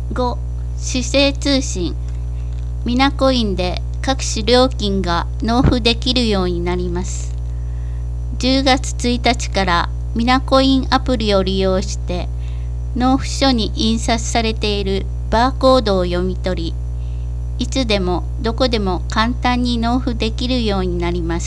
5、市政通信。ミナコインで各種料金が納付できるようになります。10月1日からミナコインアプリを利用して納付書に印刷されているバーコードを読み取り、いつでもどこでも簡単に納付できるようになります。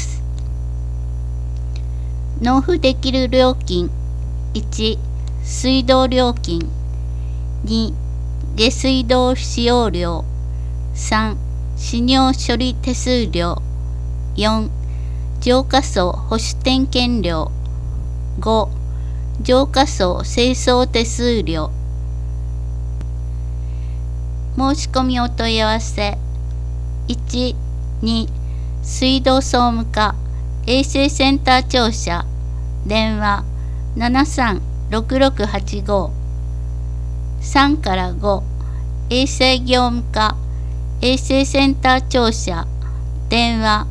納付できる料金。1、水道料金。2、下水道使用料。3、使用処理手数料。4、浄化槽保守点検料。5、浄化槽清掃手数料。申し込みお問い合わせ。1、2、水道総務課衛生センター庁舎電話 736685。 3から5、衛生業務課衛生センター庁舎電話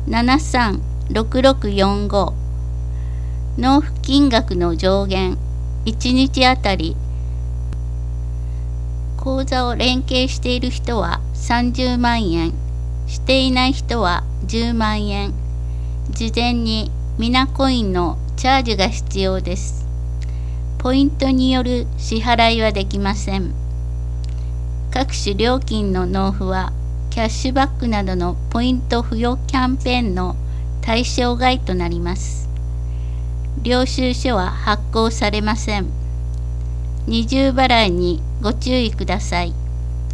736645。 納付金額の上限。1日あたり口座を連携している人は30万円、していない人は10万円。事前にミナコインのチャージが必要です。ポイントによる支払いはできません。各種料金の納付はキャッシュバックなどのポイント付与キャンペーンの対象外となります。領収書は発行されません。二重払いにご注意ください。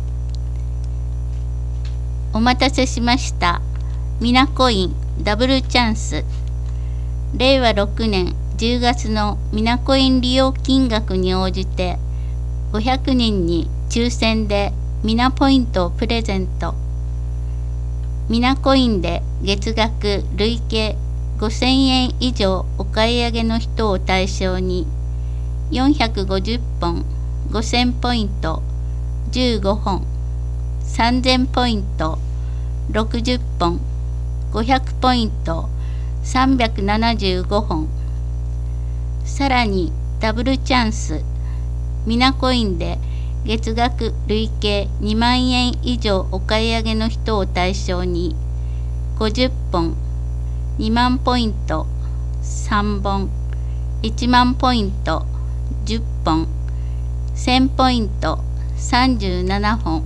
お待たせしました。ミナコインダブルチャンス。令和6年10月のミナコイン利用金額に応じて500人に抽選でミナポイントをプレゼント。ミナコインで月額累計5000円以上お買い上げの人を対象に450本5000ポイント15本、3000ポイント60本、500ポイント375本。さらにダブルチャンス。ミナコインで月額累計2万円以上お買い上げの人を対象に50本、2万ポイント3本、1万ポイント10本、1000ポイント37本。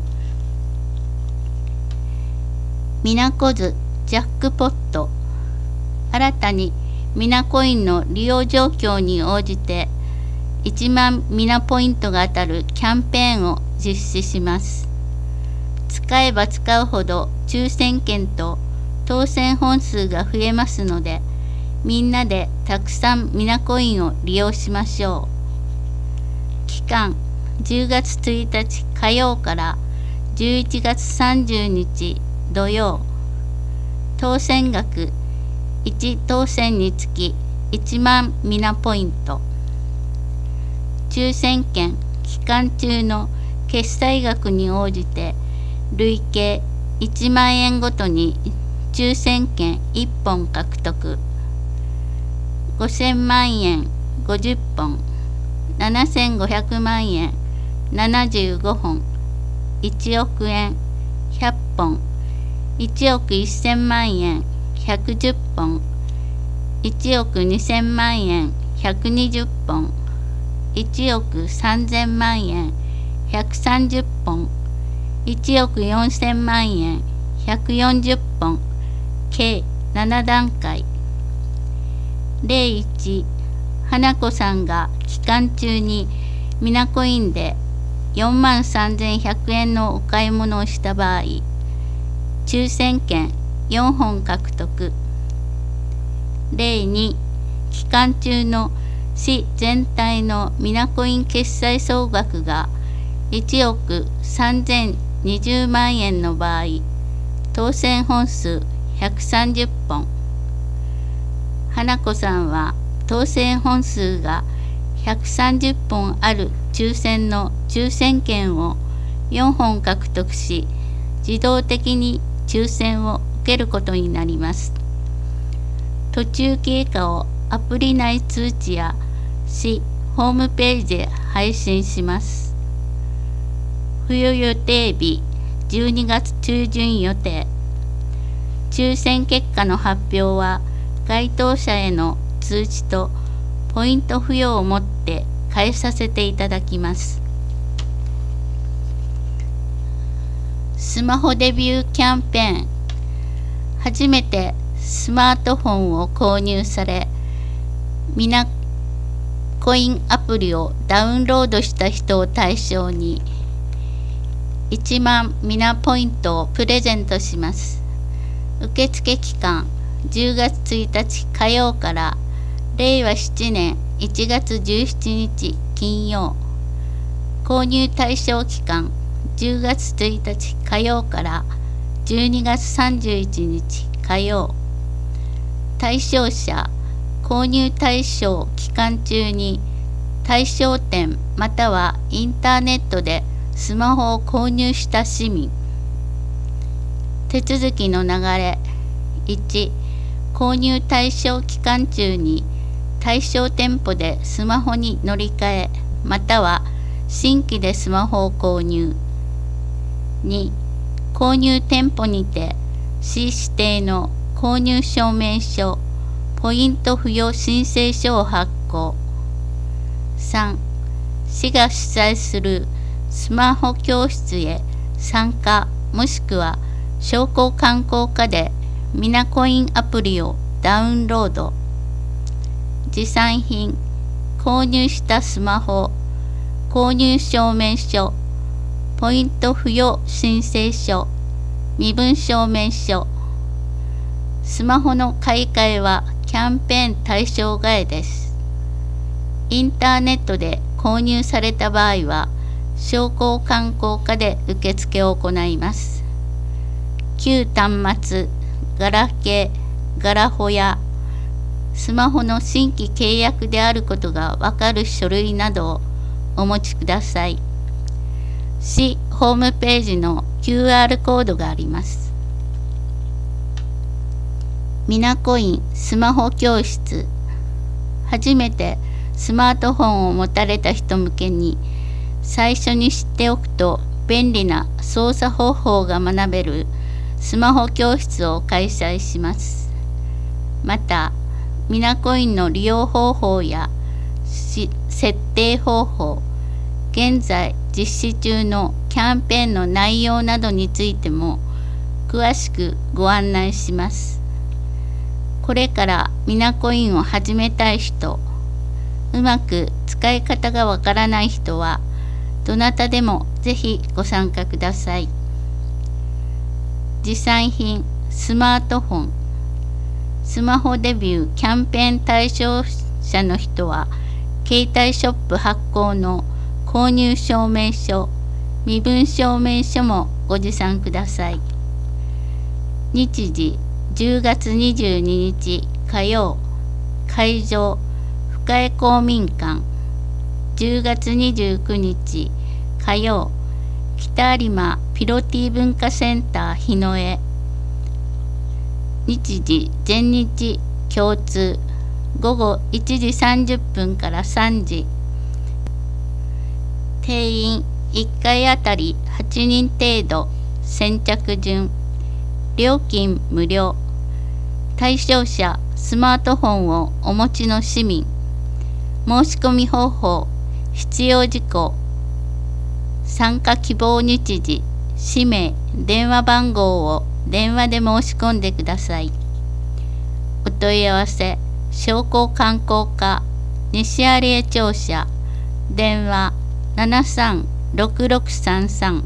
ミナコズジャックポット。新たにミナコインの利用状況に応じて1万ミナポイントが当たるキャンペーンを実施します。使えば使うほど抽選券と当選本数が増えますので、みんなでたくさんミナコインを利用しましょう。期間10月1日火曜から11月30日土曜。当選額1当選につき1万ミナポイント。抽選券期間中の決済額に応じて累計1万円ごとに抽選券1本獲得。5000万円50本、7500万円75本、1億円100本、1億1000万円110本、1億2000万円120本、1億3000万円130本、1億4000万円140本、計7段階。01、花子さんが期間中にミナコインで43,100円のお買い物をした場合、抽選券4本獲得。02、期間中の市全体のミナコイン決済総額が1億3020万円の場合、当選本数130本。花子さんは当選本数が130本ある抽選の抽選券を4本獲得し、自動的に抽選を受けることになります。途中経過をアプリ内通知や市ホームページで配信します。 付与予定日12月中旬予定。抽選結果の発表は該当者への通知とポイント付与をもって返させていただきます。スマホデビューキャンペーン。初めてスマートフォンを購入され、ミナコインアプリをダウンロードした人を対象に1万ミナポイントをプレゼントします。受付期間10月1日火曜から令和7年1月17日金曜。購入対象期間10月1日火曜から12月31日火曜。対象者、購入対象期間中に対象店またはインターネットでスマホを購入した市民。手続きの流れ。1、購入対象期間中に対象店舗でスマホに乗り換えまたは新規でスマホを購入。2、購入店舗にて市指定の購入証明書、ポイント付与申請書を発行。3、市が主催するスマホ教室へ参加もしくは商工観光課でミナコインアプリをダウンロード。持参品、購入したスマホ、購入証明書、ポイント付与申請書、身分証明書。スマホの買い替えはキャンペーン対象外です。インターネットで購入された場合は商工観光課で受付を行います。旧端末、ガラケー、ガラホやスマホの新規契約であることがわかる書類などをお持ちください。市ホームページの QR コードがあります。ミナコインスマホ教室。初めてスマートフォンを持たれた人向けに最初に知っておくと便利な操作方法が学べるスマホ教室を開催します。また、ミナコインの利用方法や設定方法、現在実施中のキャンペーンの内容などについても詳しくご案内します。これからミナコインを始めたい人、うまく使い方がわからない人は、どなたでもぜひご参加ください。持参品、スマートフォン。スマホデビューキャンペーン対象者の人は、携帯ショップ発行の購入証明書、身分証明書もご持参ください。日時10月22日火曜。会場深江公民館。10月29日火曜。北有馬ピロティ文化センター日野へ。日時全日共通。午後1時30分から3時。定員1回あたり8人程度。先着順。料金無料。対象者スマートフォンをお持ちの市民。申し込み方法、必要事項。参加希望日時、氏名、電話番号を電話で申し込んでください。お問い合わせ、商工観光課西有江庁舎、電話736633。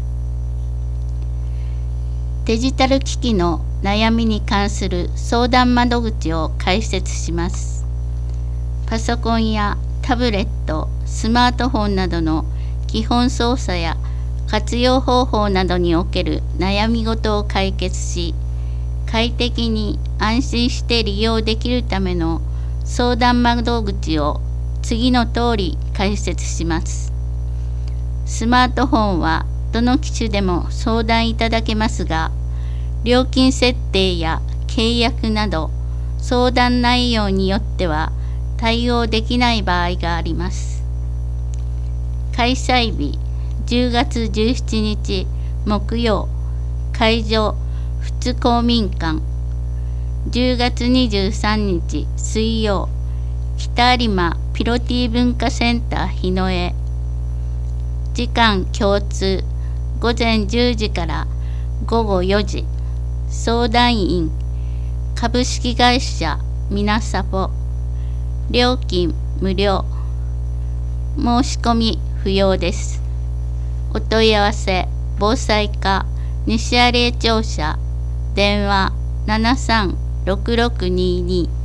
デジタル機器の悩みに関する相談窓口を開設します。パソコンやタブレット、スマートフォンなどの基本操作や活用方法などにおける悩み事を解決し、快適に安心して利用できるための相談窓口を次の通り開設します。スマートフォンはどの機種でも相談いただけますが、料金設定や契約など相談内容によっては対応できない場合があります。開催日 10月17日木曜、会場富津公民館。10月23日水曜、北有馬ピロティ文化センター日野へ。時間共通、午前10時から午後4時。相談員株式会社みなさぼ。料金無料。申し込み不要です。お問い合わせ防災課西有江庁舎、電話736622